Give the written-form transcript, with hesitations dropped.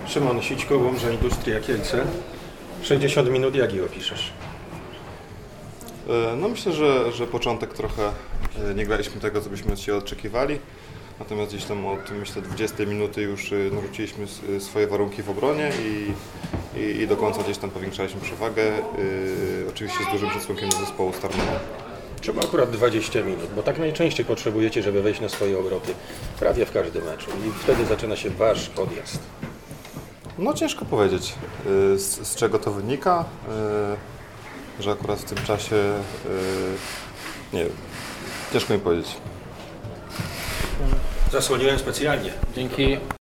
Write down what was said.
Szymon Sićko, Łomża Industria Kielce. 60 minut, jak je opiszesz? No myślę, że początek trochę nie graliśmy tego, co byśmy od siebie oczekiwali. Natomiast gdzieś tam od, myślę, 20 minuty już narzuciliśmy swoje warunki w obronie i do końca gdzieś tam powiększaliśmy przewagę. Oczywiście z dużym szacunkiem do zespołu z Tarnowa. Czemu akurat 20 minut? Bo tak najczęściej potrzebujecie, żeby wejść na swoje obroty. Prawie w każdym meczu. I wtedy zaczyna się wasz odjazd. No ciężko powiedzieć, z czego to wynika, że akurat w tym czasie, nie wiem, ciężko mi powiedzieć. Zasłoniłem specjalnie. Dzięki.